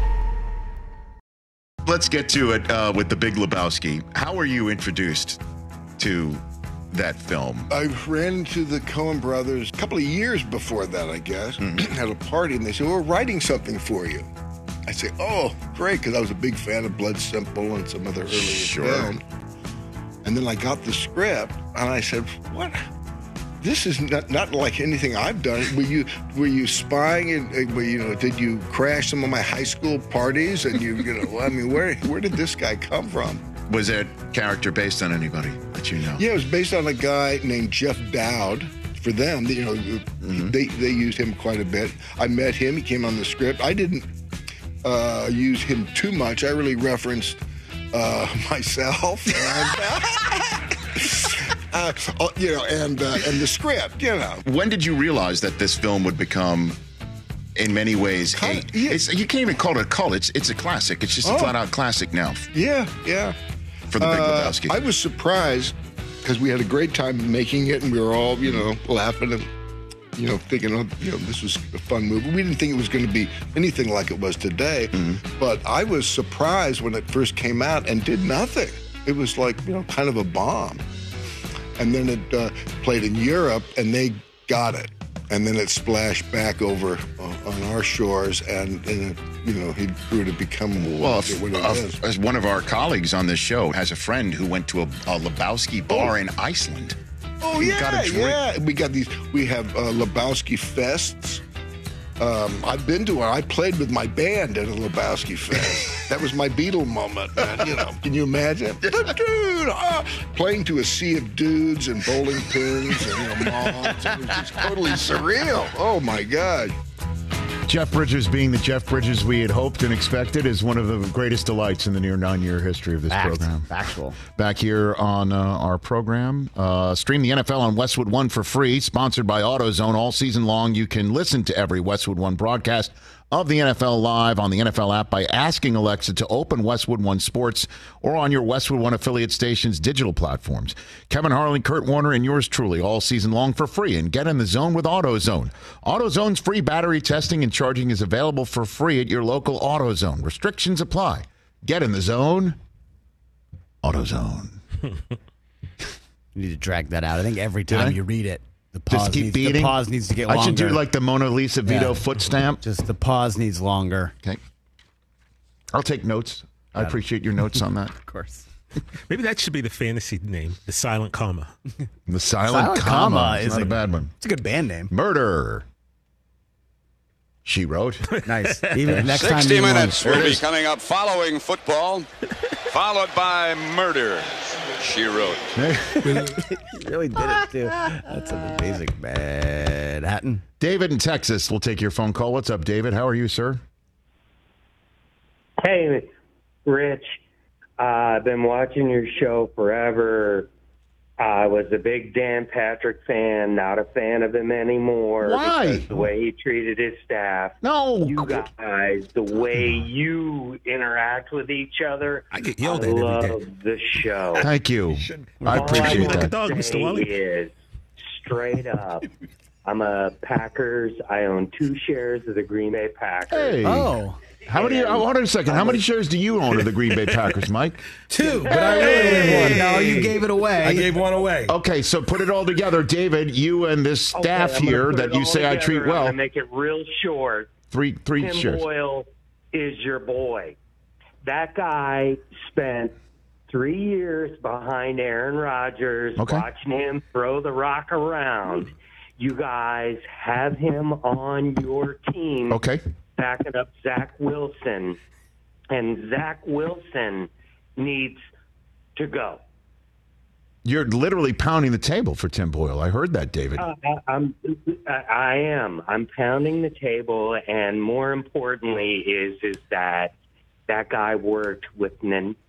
Let's get to it with The Big Lebowski. How were you introduced to that film? I ran into the Coen brothers a couple of years before that, I guess, at a party, and they said, we're writing something for you. I said, oh, great, because I was a big fan of Blood Simple and some other earlier films. And then I got the script, and I said, what? This is not like anything I've done. Were you spying? And did you crash some of my high school parties? And where did this guy come from? Was that character based on anybody that you know? Yeah, it was based on a guy named Jeff Dowd. For them, they used him quite a bit. I met him. He came on the script. I didn't use him too much. I really referenced myself. And the script, When did you realize that this film would become, in many ways, you can't even call it a cult. It's a classic. It's just a flat-out classic now. Yeah. For The Big Lebowski. I was surprised because we had a great time making it, and we were all, laughing and, thinking, this was a fun movie. We didn't think it was going to be anything like it was today, but I was surprised when it first came out and did nothing. It was like, kind of a bomb. And then it played in Europe, and they got it. And then it splashed back over on our shores, and it, he grew to become what it is. As one of our colleagues on this show has a friend who went to a Lebowski bar in Iceland. Oh, yeah. We have Lebowski fests. I've been to one. I played with my band at a Lebowski fest. That was my Beatle moment, man. Can you imagine? Playing to a sea of dudes and bowling pins and moms. It was just totally surreal. Oh my God. Jeff Bridges, being the Jeff Bridges we had hoped and expected, is one of the greatest delights in the near 9-year history of this program. Factual. Back here on our program. Stream the NFL on Westwood One for free, sponsored by AutoZone all season long. You can listen to every Westwood One broadcast of the NFL live on the NFL app by asking Alexa to open Westwood One Sports or on your Westwood One affiliate station's digital platforms. Kevin Harlan, Kurt Warner, and yours truly all season long for free. And get in the zone with AutoZone. AutoZone's free battery testing and charging is available for free at your local AutoZone. Restrictions apply. Get in the zone. AutoZone. You need to drag that out. I think every time you read it, the pause needs to get longer. I should do like the Mona Lisa Vito foot stamp. Just the pause needs longer. Okay. I'll take notes. I appreciate your notes on that. Of course. Maybe that should be the fantasy name, the Silent Comma. The Silent Comma is not a bad one. It's a good band name. Murder. She wrote. Nice. Even next 60 time minutes will be coming up following football, followed by murder. She wrote. Really did it, too. That's an amazing Manhattan. David in Texas will take your phone call. What's up, David? How are you, sir? Hey, Rich. I've been watching your show forever. I was a big Dan Patrick fan, not a fan of him anymore. Why? Because the way he treated his staff. No. You guys, the way you interact with each other. I get yelled at every day. love the show. Thank you. I appreciate All I that. want to say is, straight up, I'm a Packers. I own 2 shares of the Green Bay Packers. Hey. Oh. How many? Hold on a second. How many shares do you own of the Green Bay Packers, Mike? 2, but I really won one. No, you gave it away. I gave one away. Okay, so put it all together, David. You and this staff I'm gonna here put that it you all say I together. treat I'm well. gonna make it real short. Three Tim shares. Boyle is your boy. That guy spent 3 years behind Aaron Rodgers, watching him throw the rock around. You guys have him on your team, backing up Zach Wilson, and Zach Wilson needs to go. You're literally pounding the table for Tim Boyle. I heard that, David. I am. I'm pounding the table, and more importantly is that guy worked with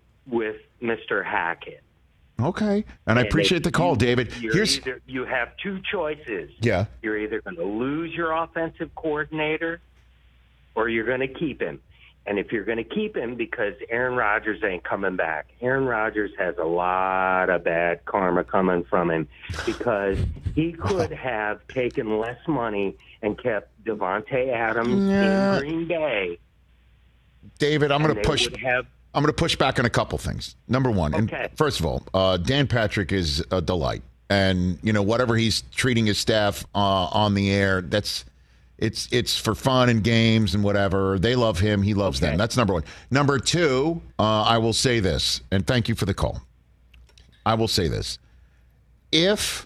Mr. Hackett. Okay, and I appreciate the call, David. You have 2 choices. Yeah. You're either going to lose your offensive coordinator, or you're going to keep him. And if you're going to keep him, because Aaron Rodgers ain't coming back. Aaron Rodgers has a lot of bad karma coming from him, because he could have taken less money and kept Devontae Adams in Green Bay. David, I'm going to push. I'm going to push back on a couple things. Number one, and first of all, Dan Patrick is a delight, and whatever he's treating his staff on the air, it's for fun and games and whatever. They love him, he loves them. That's number one. Number two, I will say this, and thank you for the call. I will say this: if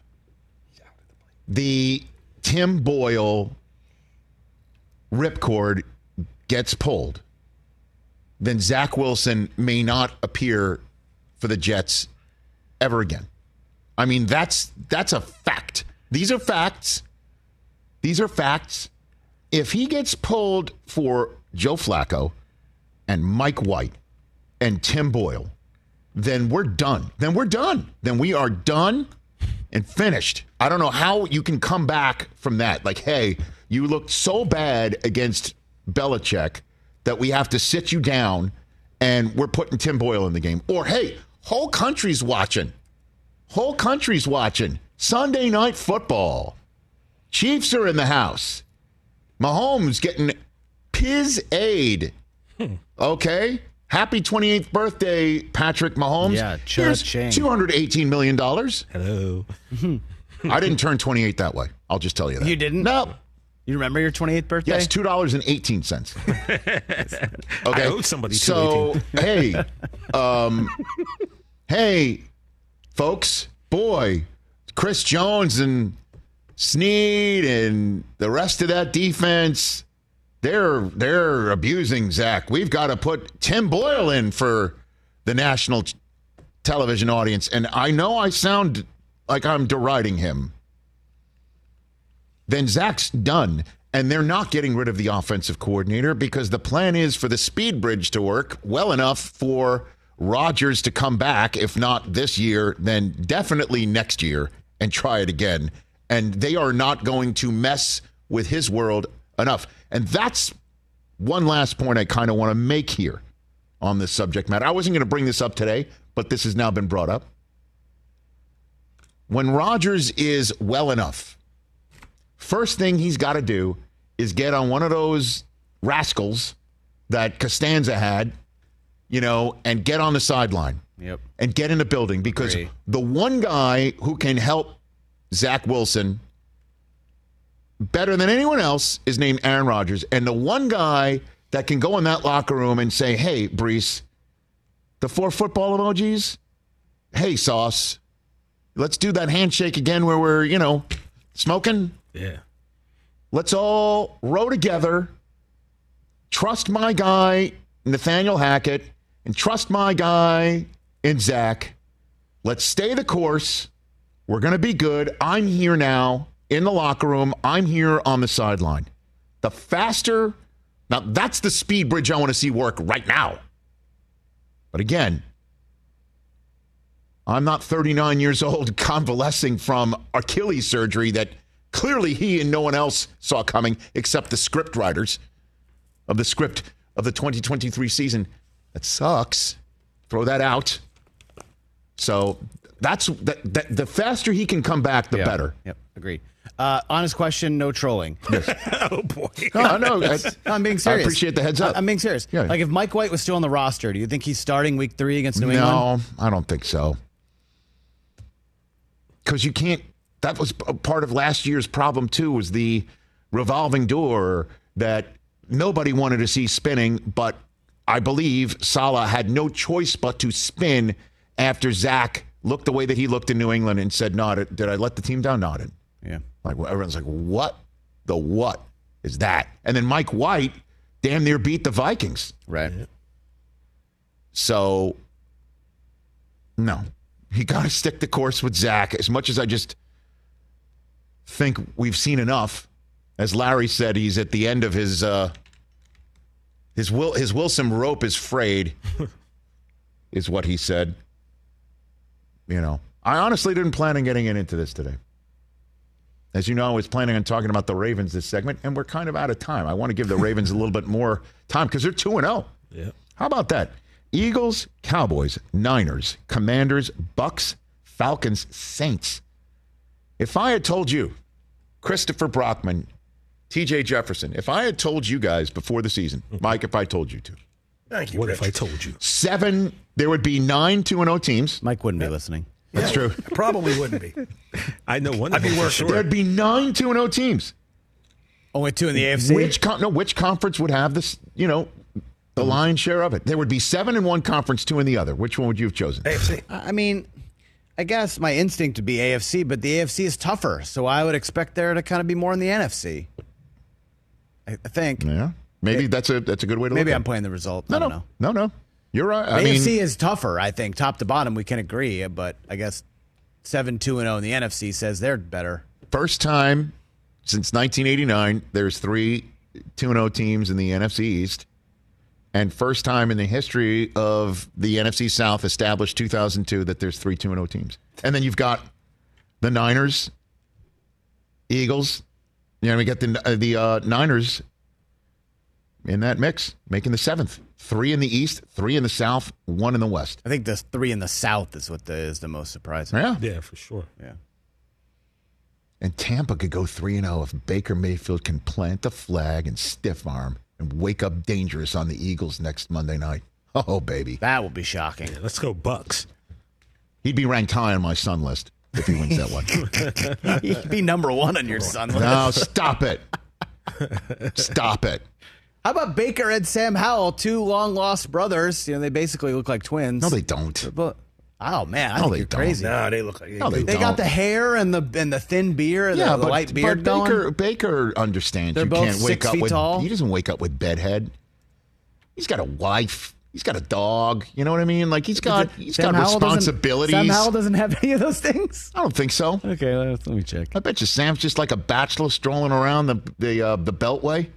the Tim Boyle ripcord gets pulled, then Zach Wilson may not appear for the Jets ever again. I mean, that's a fact. These are facts. These are facts. If he gets pulled for Joe Flacco and Mike White and Tim Boyle, then we're done. Then we are done and finished. I don't know how you can come back from that. Like, hey, you looked so bad against Belichick that we have to sit you down and we're putting Tim Boyle in the game. Or, hey, whole country's watching. Sunday Night Football. Chiefs are in the house. Mahomes getting piz-aid. Okay? Happy 28th birthday, Patrick Mahomes. Yeah, here's $218 million. Hello. I didn't turn 28 that way. I'll just tell you that. You didn't? No. You remember your 28th birthday? Yes, $2.18. Okay. I owe somebody so, $2.18. hey, folks, boy, Chris Jones and Snead and the rest of that defense, they're abusing Zach. We've got to put Tim Boyle in for the national television audience. And I know I sound like I'm deriding him. Then Zach's done, and they're not getting rid of the offensive coordinator because the plan is for the speed bridge to work well enough for Rodgers to come back, if not this year, then definitely next year, and try it again. And they are not going to mess with his world enough. And that's one last point I kind of want to make here on this subject matter. I wasn't going to bring this up today, but this has now been brought up. When Rodgers is well enough, first thing he's got to do is get on one of those rascals that Costanza had, and get on the sideline. Yep. And get in the building, because the one guy who can help Zach Wilson better than anyone else is named Aaron Rodgers. And the one guy that can go in that locker room and say, hey, Brees, the 4 football emojis, hey, Sauce, let's do that handshake again where we're, smoking. Yeah. Let's all row together, trust my guy, Nathaniel Hackett, and trust my guy in Zach. Let's stay the course. We're going to be good. I'm here now in the locker room. I'm here on the sideline. The faster, now that's the speed bridge I want to see work right now. But again, I'm not 39 years old convalescing from Achilles surgery that clearly he and no one else saw coming except the script writers of the script of the 2023 season. That sucks. Throw that out. So that's the faster he can come back, the better. Yep, agreed. Honest question, no trolling. Yes. Oh, boy. No, I'm being serious. I appreciate the heads up. I'm being serious. Yeah. Like if Mike White was still on the roster, do you think he's starting week 3 against New England? No, I don't think so. Because you can't. That was part of last year's problem, too, was the revolving door that nobody wanted to see spinning, but I believe Saleh had no choice but to spin after Zach looked the way that he looked in New England and said, no, did I let the team down? No, I didn't. Yeah. Like everyone's like, what is that? And then Mike White damn near beat the Vikings. Right. So, no. You got to stick the course with Zach. As much as I just think we've seen enough. As Larry said, he's at the end of his Wilson rope is frayed, is what he said. I honestly didn't plan on getting into this today. As you know, I was planning on talking about the Ravens this segment, and we're kind of out of time. I want to give the Ravens a little bit more time because they're 2-0. Yeah. How about that? Eagles, Cowboys, Niners, Commanders, Bucks, Falcons, Saints. If I had told you, Christopher Brockman, TJ Jefferson, if I had told you guys before the season, Mike, if I told you to. Thank you, What Rich. if I told you? 7, there would be 9 2-0 teams. Mike wouldn't be listening. That's true. Probably wouldn't be. I know one I'd of be them for working. sure. There'd be 9 2-0 teams. Only 2 in the AFC? Which conference would have this, the lion's share of it? There would be 7 in one conference, 2 in the other. Which one would you have chosen? AFC. I mean, I guess my instinct would be AFC, but the AFC is tougher, so I would expect there to kind of be more in the NFC. I think. Yeah. Maybe that's a good way to look at it. Maybe I'm playing the result. I don't know. No. You're right. The AFC is tougher, I think. Top to bottom, we can agree, but I guess 7-2-0 in the NFC says they're better. First time since 1989, there's 3 2-0 teams in the NFC East. And first time in the history of the NFC South, established 2002, that there's 3 2-0 teams. And then you've got the Niners, Eagles. We got the Niners in that mix, making the 7th. 3 in the East, 3 in the South, 1 in the West. I think the 3 in the South is what is the most surprising. Yeah. Yeah, for sure. Yeah. And Tampa could go 3-0 if Baker Mayfield can plant the flag and stiff arm and wake up dangerous on the Eagles next Monday night. Oh, baby. That will be shocking. Yeah, let's go Bucks. He'd be ranked high on my son list if he wins that one. He'd be number 1 on your son list. No, stop it. Stop it. How about Baker and Sam Howell, 2 long-lost brothers? They basically look like twins. No, they don't. But, oh, man, I No, think they you're don't. crazy. No, they look like No, they They don't. got the hair and the thin beard, the white beard going. Baker understands They're you both can't wake 6 up feet with. tall. He doesn't wake up with bedhead. He's got a wife. He's got a dog. You know what I mean? Like he's got responsibilities. Sam Howell doesn't have any of those things? I don't think so. Okay, let me check. I bet you Sam's just like a bachelor strolling around the Beltway.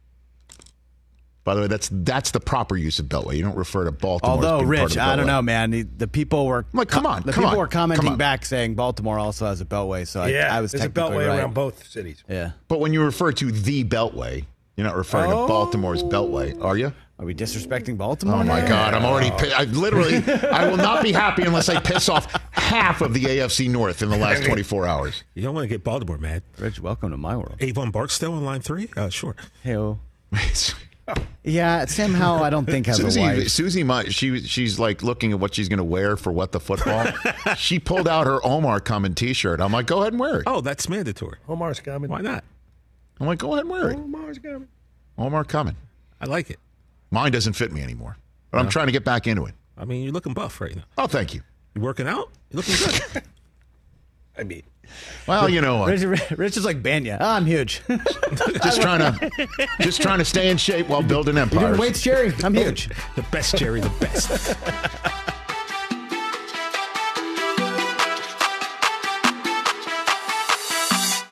By the way, that's the proper use of Beltway. You don't refer to Baltimore. Although, as being part Rich, of the I don't Beltway. know, man. The people were people were commenting back saying Baltimore also has a Beltway. So I was there's a technically beltway right. around both cities. Yeah. But when you refer to the Beltway, you're not referring to Baltimore's Beltway, are you? Are we disrespecting Baltimore? Oh, my God. I'm already I will not be happy unless I piss off half of the AFC North in the last 24 hours. You don't want to get Baltimore mad. Rich, welcome to my world. Avon Barksdale on line 3? Sure. Hey-o. Yeah, Sam Howell, I don't think has a wife. Susie, she's like looking at what she's going to wear for What the Football. She pulled out her Omar Coming T-shirt. I'm like, go ahead and wear it. Oh, that's mandatory. Omar's coming. Why not? I'm like, go ahead and wear it. Omar's coming. Omar Coming. I like it. Mine doesn't fit me anymore, but I'm trying to get back into it. I mean, you're looking buff right now. Oh, thank you. You working out? You looking good. I mean, well, you know what? Rich is like Banya. Oh, I'm huge. just trying to stay in shape while building empires. Weights, Jerry. I'm huge. The best, Jerry. The best.